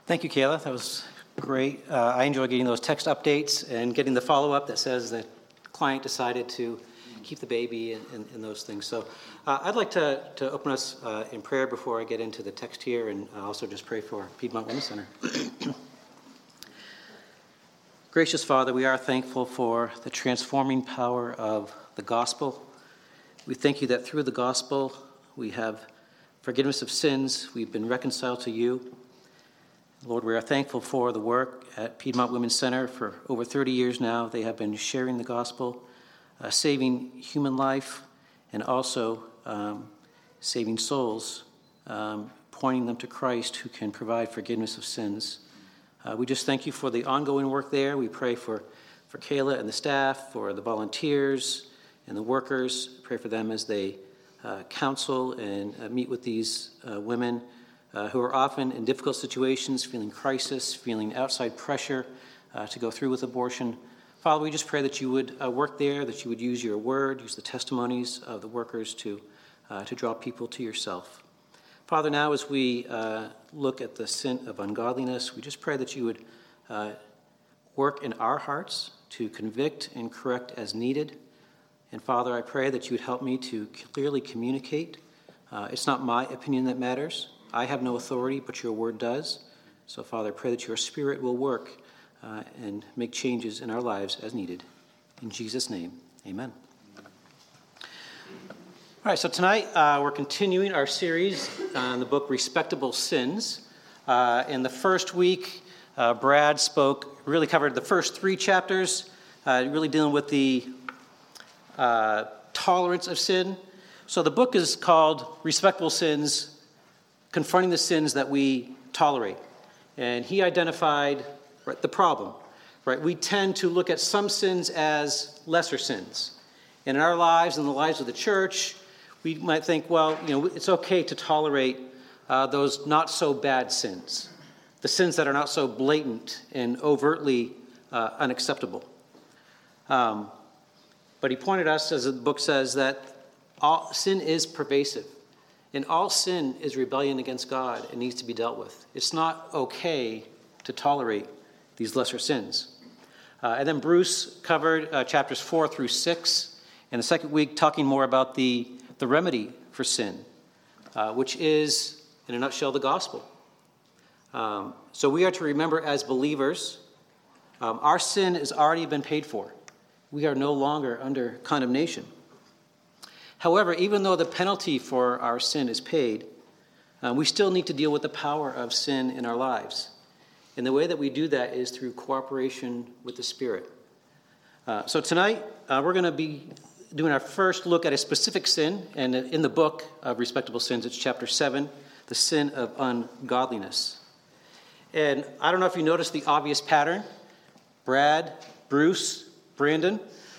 Thank you, Kayla. That was great. I enjoy getting those text updates and getting the follow-up that says the client decided to keep the baby and those things. So I'd like to open us in prayer before I get into the text here, and also just pray for Piedmont Women's Center. Gracious Father, we are thankful for the transforming power of the gospel. We thank you that through the gospel we have forgiveness of sins. We've been reconciled to you. Lord, we are thankful for the work at Piedmont Women's Center. For over 30 years now, they have been sharing the gospel, saving human life, and also saving souls, pointing them to Christ who can provide forgiveness of sins. We just thank you for the ongoing work there. We pray for Kayla and the staff, for the volunteers and the workers. Pray for them as they counsel and meet with these women who are often in difficult situations, feeling crisis, feeling outside pressure to go through with abortion. Father, we just pray that you would work there, that you would use your word, use the testimonies of the workers to draw people to yourself. Father, now as we look at the sin of ungodliness, we just pray that you would work in our hearts to convict and correct as needed. And Father, I pray that you would help me to clearly communicate. It's not my opinion that matters. I have no authority, but your word does. So, Father, I pray that your Spirit will work and make changes in our lives as needed. In Jesus' name, amen. All right, so tonight we're continuing our series on the book Respectable Sins. In the first week, Brad really covered the first 3 chapters, really dealing with the tolerance of sin. So the book is called Respectable Sins, Confronting the Sins That We Tolerate. And he identified the problem. Right? We tend to look at some sins as lesser sins. And in our lives and the lives of the church, we might think, well, it's okay to tolerate those not so bad sins, the sins that are not so blatant and overtly unacceptable. But he pointed us, as the book says, that all sin is pervasive. And all sin is rebellion against God and needs to be dealt with. It's not okay to tolerate these lesser sins. And then Bruce covered chapters 4 through 6, and the second week talking more about the remedy for sin, which is, in a nutshell, the gospel. So we are to remember as believers, our sin has already been paid for. We are no longer under condemnation. However, even though the penalty for our sin is paid, we still need to deal with the power of sin in our lives. And the way that we do that is through cooperation with the Spirit. So tonight, we're going to be doing our first look at a specific sin. And in the book of Respectable Sins, it's chapter 7, the sin of ungodliness. And I don't know if you noticed the obvious pattern. Brad, Bruce, Brandon.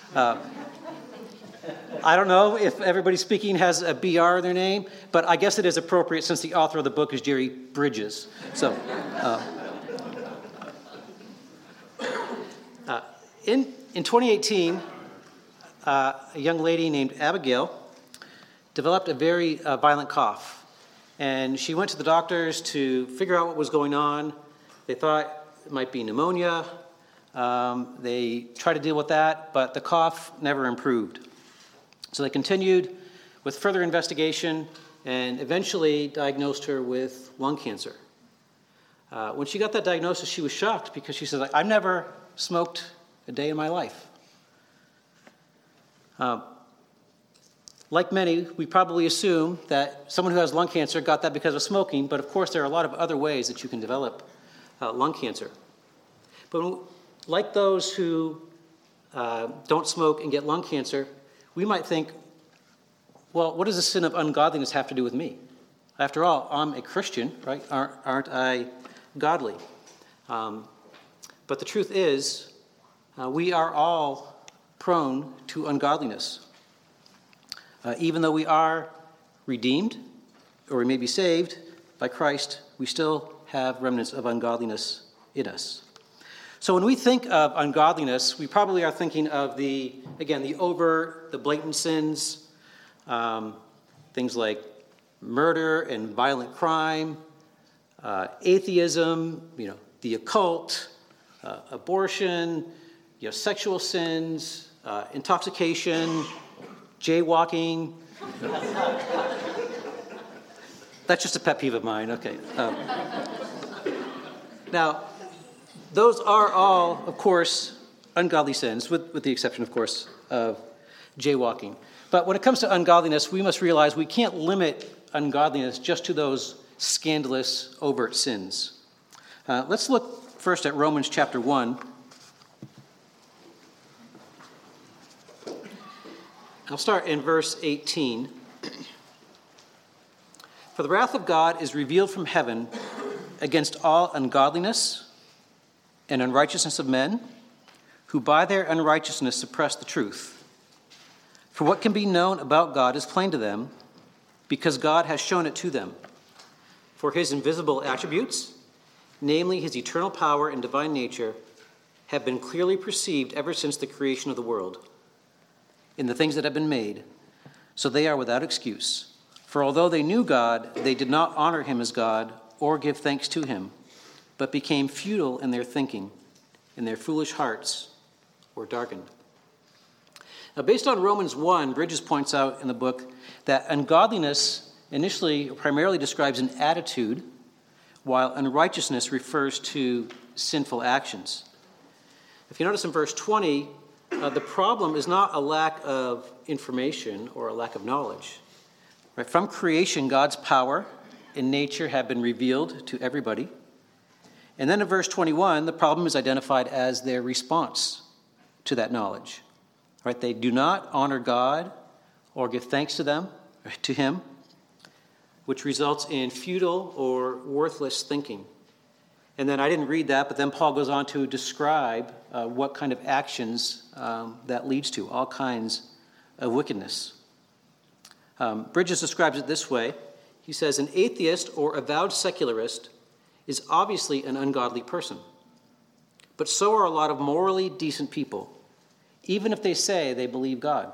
I don't know if everybody speaking has a BR in their name, but I guess it is appropriate since the author of the book is Jerry Bridges. So, in 2018, a young lady named Abigail developed a very violent cough. And she went to the doctors to figure out what was going on. They thought it might be pneumonia. They tried to deal with that, but the cough never improved. So they continued with further investigation and eventually diagnosed her with lung cancer. When she got that diagnosis, she was shocked because she said, I've never smoked a day in my life. Like many, we probably assume that someone who has lung cancer got that because of smoking, but of course there are a lot of other ways that you can develop lung cancer. But like those who don't smoke and get lung cancer, we might think, well, what does the sin of ungodliness have to do with me? After all, I'm a Christian, right? Aren't I godly? But the truth is, we are all prone to ungodliness. Even though we are redeemed, or we may be saved by Christ, we still have remnants of ungodliness in us. So when we think of ungodliness, we probably are thinking of the overt, the blatant sins, things like murder and violent crime, atheism, the occult, abortion, sexual sins, intoxication, jaywalking. That's just a pet peeve of mine. Okay. Now, those are all, of course, ungodly sins, with the exception, of course, of jaywalking. But when it comes to ungodliness, we must realize we can't limit ungodliness just to those scandalous, overt sins. Let's look first at Romans chapter 1. I'll start in verse 18. For the wrath of God is revealed from heaven against all ungodliness and unrighteousness of men, who by their unrighteousness suppress the truth. For what can be known about God is plain to them, because God has shown it to them. For his invisible attributes, namely his eternal power and divine nature, have been clearly perceived ever since the creation of the world, in the things that have been made, so they are without excuse. For although they knew God, they did not honor him as God or give thanks to him, but became futile in their thinking, and their foolish hearts were darkened. Now, based on Romans 1, Bridges points out in the book that ungodliness initially or primarily describes an attitude, while unrighteousness refers to sinful actions. If you notice in verse 20, the problem is not a lack of information or a lack of knowledge. Right? From creation, God's power and nature have been revealed to everybody. And then in verse 21, the problem is identified as their response to that knowledge. Right? They do not honor God or give thanks to him, which results in futile or worthless thinking. And then I didn't read that, but then Paul goes on to describe what kind of actions that leads to, all kinds of wickedness. Bridges describes it this way. He says, an atheist or avowed secularist is obviously an ungodly person. But so are a lot of morally decent people, even if they say they believe God.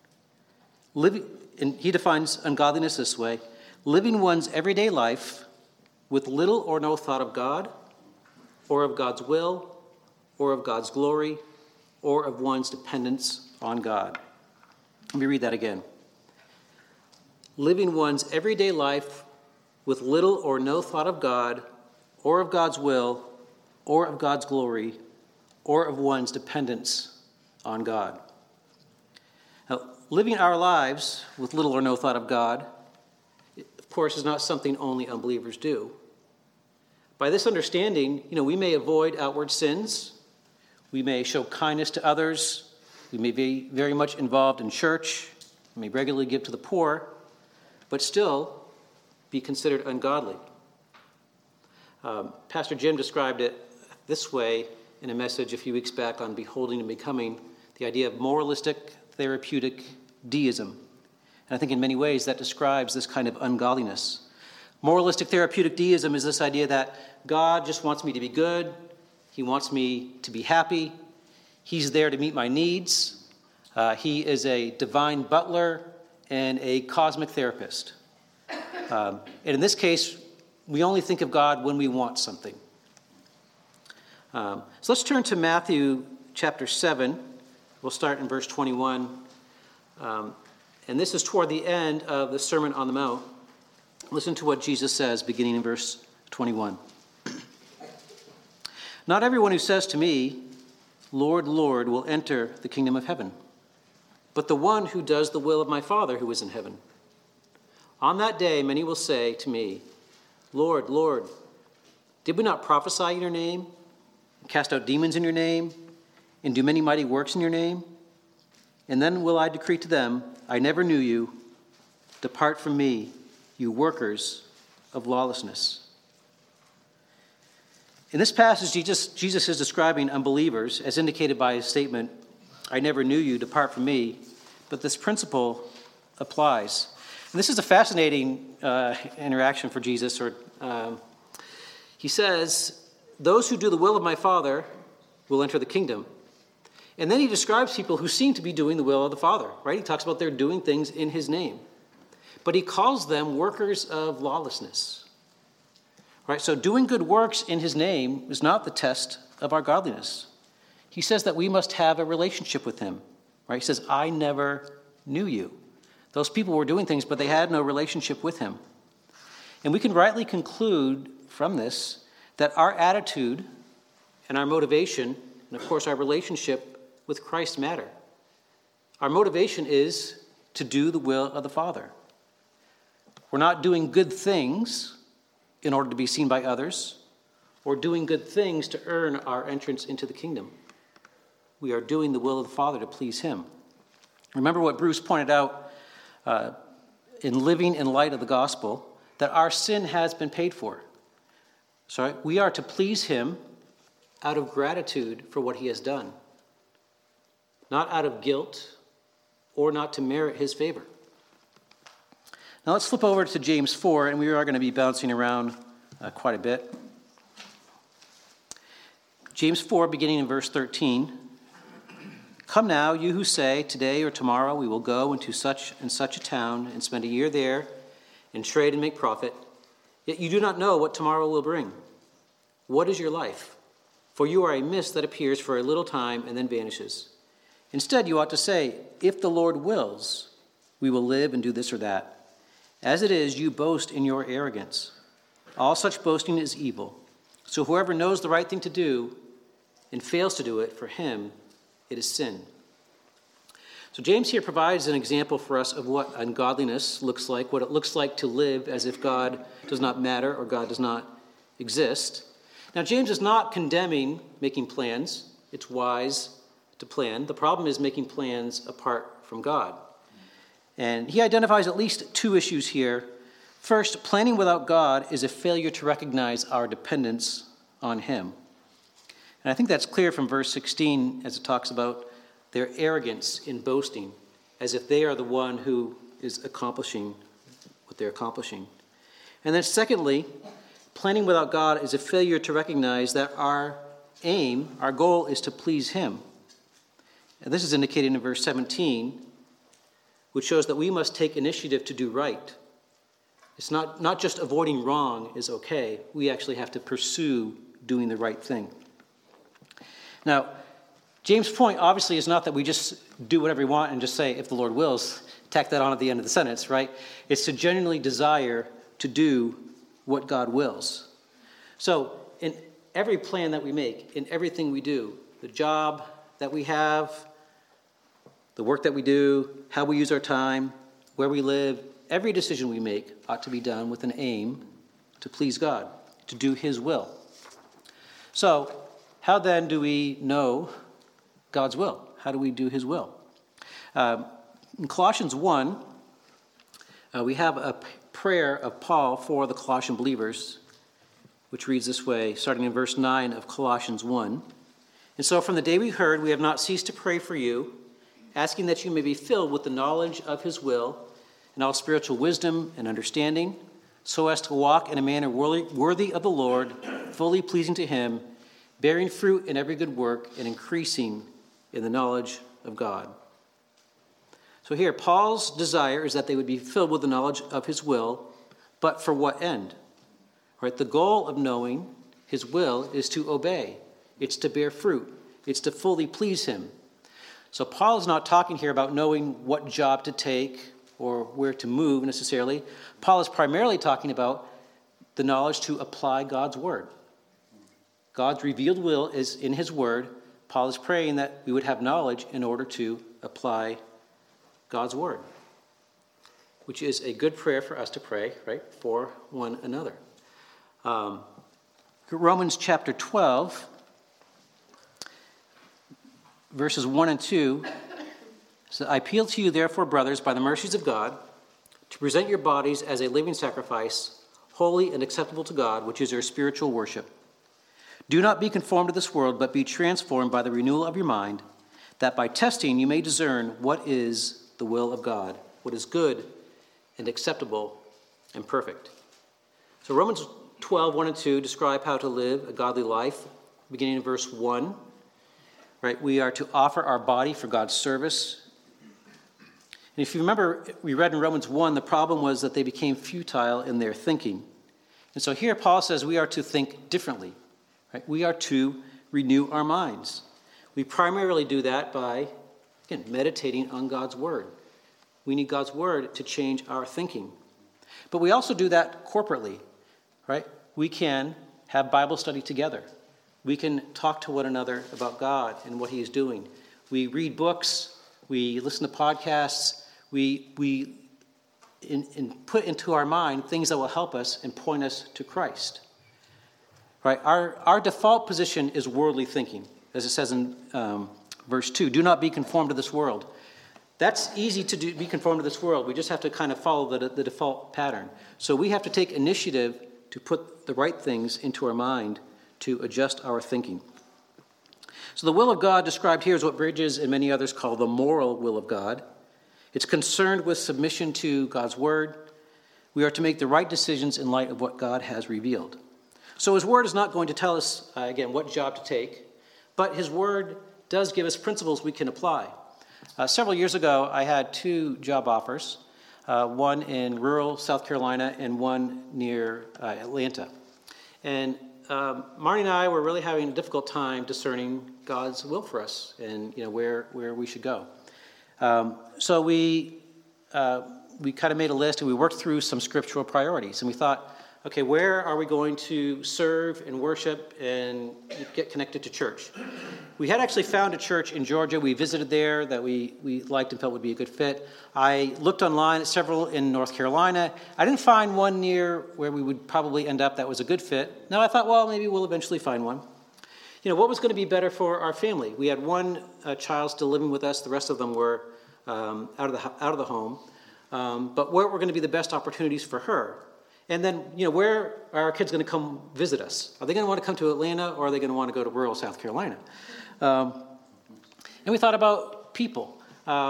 And he defines ungodliness this way: living one's everyday life with little or no thought of God, or of God's will, or of God's glory, or of one's dependence on God. Let me read that again. Living one's everyday life with little or no thought of God, or of God's will, or of God's glory, or of one's dependence on God. Now, living our lives with little or no thought of God, of course, is not something only unbelievers do. By this understanding, we may avoid outward sins. We may show kindness to others. We may be very much involved in church. We may regularly give to the poor, but still be considered ungodly. Pastor Jim described it this way in a message a few weeks back on Beholding and Becoming, the idea of moralistic therapeutic deism. And I think in many ways that describes this kind of ungodliness. Moralistic therapeutic deism is this idea that God just wants me to be good. He wants me to be happy. He's there to meet my needs. He is a divine butler and a cosmic therapist. And in this case, we only think of God when we want something. So let's turn to Matthew chapter 7. We'll start in verse 21. And this is toward the end of the Sermon on the Mount. Listen to what Jesus says, beginning in verse 21. Not everyone who says to me, Lord, Lord, will enter the kingdom of heaven, but the one who does the will of my Father who is in heaven. On that day, many will say to me, Lord, Lord, did we not prophesy in your name, cast out demons in your name, and do many mighty works in your name? And then will I decree to them, I never knew you. Depart from me, you workers of lawlessness. In this passage, Jesus is describing unbelievers, as indicated by his statement, I never knew you, depart from me. But this principle applies. And this is a fascinating interaction for Jesus. He says, those who do the will of my Father will enter the kingdom. And then he describes people who seem to be doing the will of the Father, right? He talks about they're doing things in his name. But he calls them workers of lawlessness. Right? So doing good works in his name is not the test of our godliness. He says that we must have a relationship with him. Right? He says, I never knew you. Those people were doing things, but they had no relationship with him. And we can rightly conclude from this that our attitude and our motivation, and of course our relationship with Christ matter. Our motivation is to do the will of the Father. We're not doing good things in order to be seen by others, or doing good things to earn our entrance into the kingdom. We are doing the will of the Father to please him. Remember what Bruce pointed out in living in light of the gospel, that our sin has been paid for. So we are to please him out of gratitude for what he has done, not out of guilt or not to merit his favor. Now let's flip over to James 4, and we are going to be bouncing around quite a bit. James 4, beginning in verse 13. Come now, you who say, today or tomorrow we will go into such and such a town and spend a year there and trade and make profit, yet you do not know what tomorrow will bring. What is your life? For you are a mist that appears for a little time and then vanishes. Instead, you ought to say, if the Lord wills, we will live and do this or that. As it is, you boast in your arrogance. All such boasting is evil. So whoever knows the right thing to do and fails to do it, for him it is sin. So James here provides an example for us of what ungodliness looks like, what it looks like to live as if God does not matter or God does not exist. Now, James is not condemning making plans. It's wise to plan. The problem is making plans apart from God. And he identifies at least two issues here. First, planning without God is a failure to recognize our dependence on him. And I think that's clear from verse 16 as it talks about their arrogance in boasting, as if they are the one who is accomplishing what they're accomplishing. And then secondly, planning without God is a failure to recognize that our aim, our goal, is to please him. And this is indicated in verse 17, which shows that we must take initiative to do right. It's not just avoiding wrong is okay. We actually have to pursue doing the right thing. Now, James' point obviously is not that we just do whatever we want and just say, if the Lord wills, tack that on at the end of the sentence, right? It's to genuinely desire to do what God wills. So in every plan that we make, in everything we do, the job that we have, the work that we do, how we use our time, where we live, every decision we make ought to be done with an aim to please God, to do his will. So how then do we know God's will? How do we do his will? In Colossians 1, we have a prayer of Paul for the Colossian believers, which reads this way, starting in verse 9 of Colossians 1. And so from the day we heard, we have not ceased to pray for you, asking that you may be filled with the knowledge of his will and all spiritual wisdom and understanding, so as to walk in a manner worthy of the Lord, fully pleasing to him, bearing fruit in every good work and increasing in the knowledge of God. So here, Paul's desire is that they would be filled with the knowledge of his will, but for what end? Right? The goal of knowing his will is to obey. It's to bear fruit. It's to fully please him. So Paul is not talking here about knowing what job to take or where to move necessarily. Paul is primarily talking about the knowledge to apply God's word. God's revealed will is in his word. Paul is praying that we would have knowledge in order to apply God's word, which is a good prayer for us to pray, right, for one another. Romans chapter 12, verses 1 and 2, says, I appeal to you, therefore, brothers, by the mercies of God, to present your bodies as a living sacrifice, holy and acceptable to God, which is your spiritual worship. Do not be conformed to this world, but be transformed by the renewal of your mind, that by testing you may discern what is the will of God, what is good and acceptable and perfect. So Romans 12, 1 and 2 describe how to live a godly life, beginning in verse 1. Right, we are to offer our body for God's service. And if you remember, we read in Romans 1, the problem was that they became futile in their thinking. And so here Paul says we are to think differently. Right? We are to renew our minds. We primarily do that by, again, meditating on God's word. We need God's word to change our thinking. But we also do that corporately, right? We can have Bible study together. We can talk to one another about God and what he is doing. We read books. We listen to podcasts. We put into our mind things that will help us and point us to Christ. Right? Our default position is worldly thinking, as it says in verse 2. Do not be conformed to this world. That's easy to do, be conformed to this world. We just have to kind of follow the default pattern. So we have to take initiative to put the right things into our mind to adjust our thinking. So the will of God described here is what Bridges and many others call the moral will of God. It's concerned with submission to God's word. We are to make the right decisions in light of what God has revealed. So his word is not going to tell us, again, what job to take, but his word does give us principles we can apply. Several years ago, I had 2 job offers, one in rural South Carolina and one near Atlanta. And Marnie and I were really having a difficult time discerning God's will for us and where we should go. So we kind of made a list and we worked through some scriptural priorities. And we thought, okay, where are we going to serve and worship and get connected to church? We had actually found a church in Georgia. We visited there that we liked and felt would be a good fit. I looked online at several in North Carolina. I didn't find one near where we would probably end up that was a good fit. Now I thought, well, maybe we'll eventually find one. What was going to be better for our family? We had one child still living with us. The rest of them were out of the home. But what were going to be the best opportunities for her? And then, where are our kids going to come visit us? Are they going to want to come to Atlanta, or are they going to want to go to rural South Carolina? And we thought about people.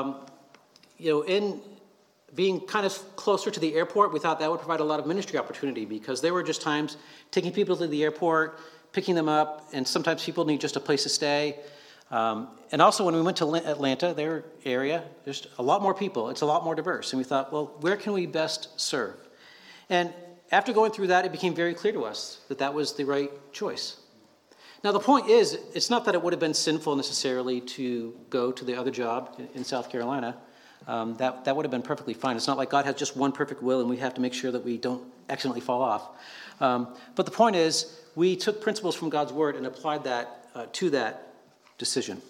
In being kind of closer to the airport, we thought that would provide a lot of ministry opportunity because there were just times taking people to the airport, picking them up, and sometimes people need just a place to stay. And also when we went to Atlanta, their area, there's a lot more people. It's a lot more diverse. And we thought, well, where can we best serve? And after going through that, it became very clear to us that that was the right choice. Now, the point is, it's not that it would have been sinful necessarily to go to the other job in South Carolina. That would have been perfectly fine. It's not like God has just one perfect will and we have to make sure that we don't accidentally fall off. But the point is, we took principles from God's word and applied that to that decision.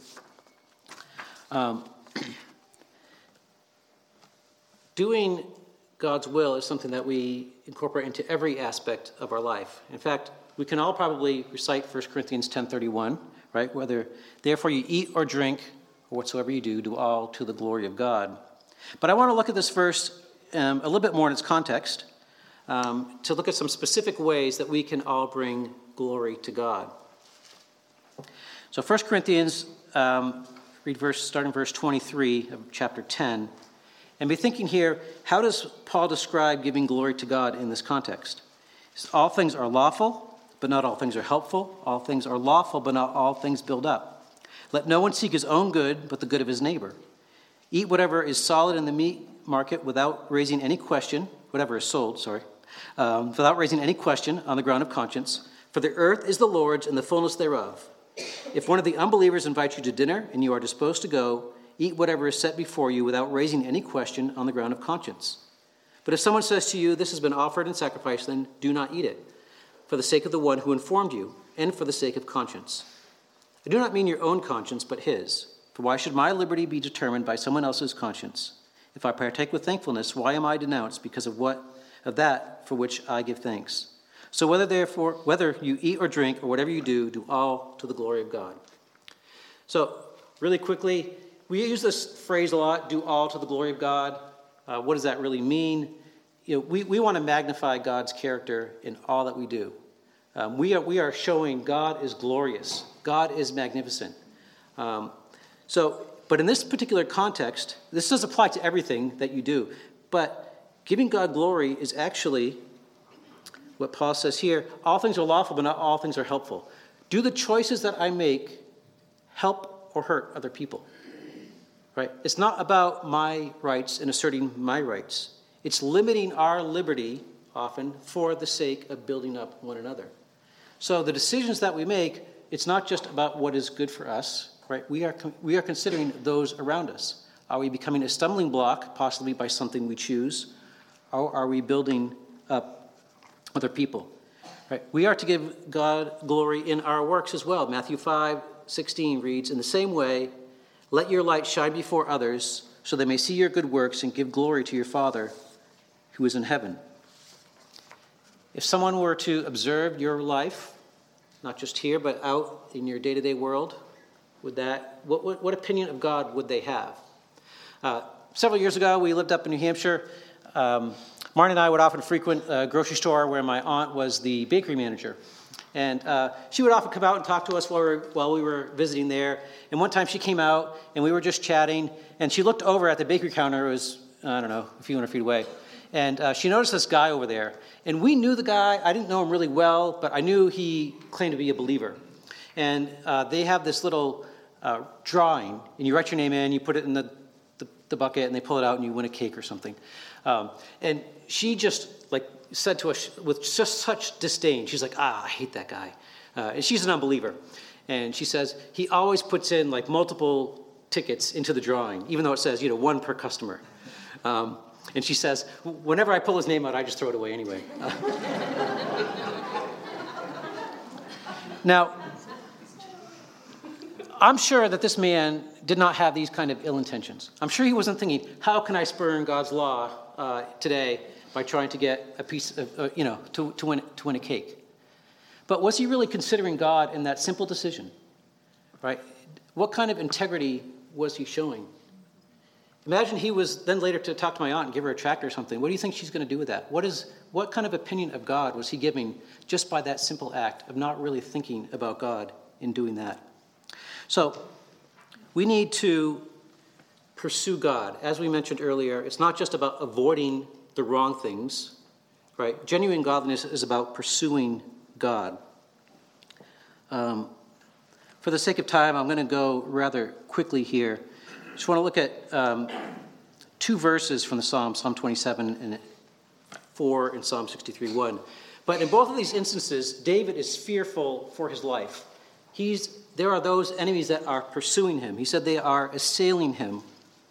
Doing God's will is something that we incorporate into every aspect of our life. In fact, we can all probably recite 1 Corinthians 10:31, right? Whether, therefore, you eat or drink, or whatsoever you do all to the glory of God. But I want to look at this verse a little bit more in its context, to look at some specific ways that we can all bring glory to God. So 1 Corinthians, starting verse 23 of chapter 10, and be thinking here, how does Paul describe giving glory to God in this context? All things are lawful, but not all things are helpful. All things are lawful, but not all things build up. Let no one seek his own good, but the good of his neighbor. Eat whatever is solid in the meat market without raising any question, whatever is sold, without raising any question on the ground of conscience. For the earth is the Lord's and the fullness thereof. If one of the unbelievers invites you to dinner and you are disposed to go, eat whatever is set before you without raising any question on the ground of conscience. But if someone says to you, this has been offered in sacrifice, then do not eat it, for the sake of the one who informed you, and for the sake of conscience. I do not mean your own conscience, but his. For why should my liberty be determined by someone else's conscience? If I partake with thankfulness, why am I denounced because of that for which I give thanks? So whether you eat or drink or whatever you do all to the glory of God. So really quickly, we use this phrase a lot, do all to the glory of God. What does that really mean? We want to magnify God's character in all that we do. We are showing God is glorious. God is magnificent. But in this particular context, this does apply to everything that you do. But giving God glory is actually what Paul says here. All things are lawful, but not all things are helpful. Do the choices that I make help or hurt other people? Right? It's not about my rights and asserting my rights. It's limiting our liberty often for the sake of building up one another. So the decisions that we make, it's not just about what is good for us, right? We are considering those around us. Are we becoming a stumbling block, possibly by something we choose, or are we building up other people? Right? We are to give God glory in our works as well. Matthew 5:16 reads, "In the same way, let your light shine before others, so they may see your good works and give glory to your Father who is in heaven." If someone were to observe your life, not just here, but out in your day-to-day world, what opinion of God would they have? Several years ago, we lived up in New Hampshire. Marnie and I would often frequent a grocery store where my aunt was the bakery manager. And she would often come out and talk to us while we were visiting there. And one time she came out, and we were just chatting, and she looked over at the bakery counter. It was, I don't know, a few hundred feet away. And she noticed this guy over there. And we knew the guy. I didn't know him really well, but I knew he claimed to be a believer. And they have this little drawing, and you write your name in, you put it in the bucket, and they pull it out, and you win a cake or something. And she just said to us with just such disdain, she's like, I hate that guy. And she's an unbeliever. And she says, he always puts in multiple tickets into the drawing, even though it says, one per customer. And she says, whenever I pull his name out, I just throw it away anyway. Now, I'm sure that this man did not have these kind of ill intentions. I'm sure he wasn't thinking, how can I spurn God's law today by trying to get a piece of, to win a cake? But was he really considering God in that simple decision, right? What kind of integrity was he showing? Imagine he was then later to talk to my aunt and give her a tractor or something. What do you think she's going to do with that? What kind of opinion of God was he giving just by that simple act of not really thinking about God in doing that? So we need to pursue God. As we mentioned earlier, it's not just about avoiding the wrong things, right? Genuine godliness is about pursuing God. For the sake of time, I'm going to go rather quickly here. I just want to look at two verses from the Psalm 27 and 4 and Psalm 63:1. But in both of these instances, David is fearful for his life. There are those enemies that are pursuing him. He said they are assailing him.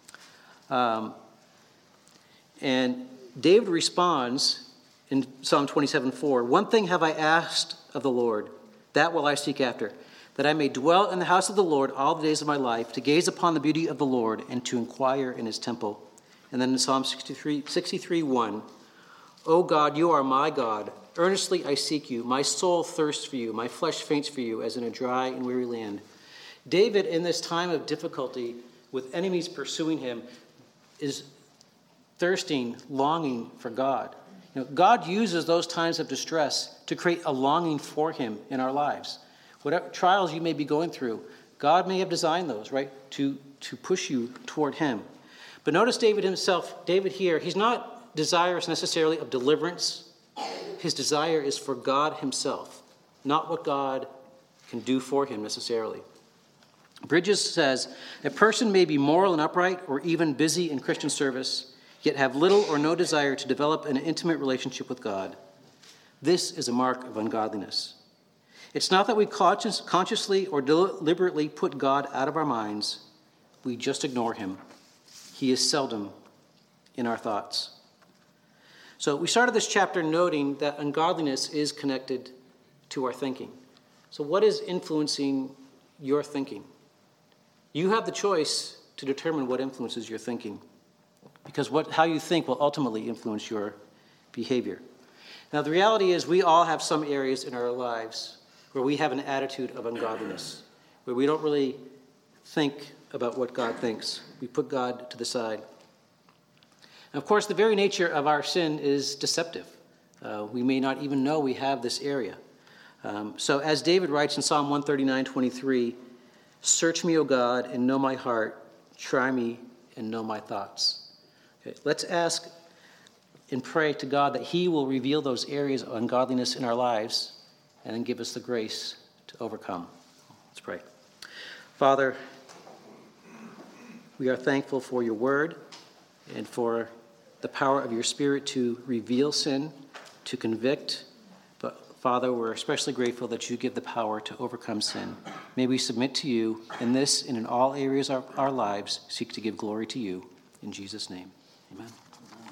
And David responds in Psalm 27:4, "One thing have I asked of the Lord, that will I seek after, that I may dwell in the house of the Lord all the days of my life, to gaze upon the beauty of the Lord and to inquire in his temple." And then in Psalm 63:1, "O God, you are my God. Earnestly I seek you. My soul thirsts for you. My flesh faints for you, as in a dry and weary land." David, in this time of difficulty, with enemies pursuing him, is thirsting, longing for God. God uses those times of distress to create a longing for him in our lives. Whatever trials you may be going through, God may have designed those, right, to push you toward him. But notice David here, he's not desirous necessarily of deliverance. His desire is for God himself, not what God can do for him necessarily. Bridges says, "A person may be moral and upright or even busy in Christian service, yet have little or no desire to develop an intimate relationship with God. This is a mark of ungodliness." It's not that we consciously or deliberately put God out of our minds. We just ignore him. He is seldom in our thoughts. So we started this chapter noting that ungodliness is connected to our thinking. So what is influencing your thinking? You have the choice to determine what influences your thinking, because how you think will ultimately influence your behavior. Now, the reality is we all have some areas in our lives where we have an attitude of ungodliness, where we don't really think about what God thinks. We put God to the side. And of course, the very nature of our sin is deceptive. We may not even know we have this area. So as David writes in Psalm 139:23, "Search me, O God, and know my heart. Try me and know my thoughts." Okay, let's ask and pray to God that he will reveal those areas of ungodliness in our lives and then give us the grace to overcome. Let's pray. Father, we are thankful for your word and for the power of your Spirit to reveal sin to convict. But Father, we're especially grateful that you give the power to overcome sin. May we submit to you in this and in all areas of our lives, seek to give glory to you. In Jesus' name, amen.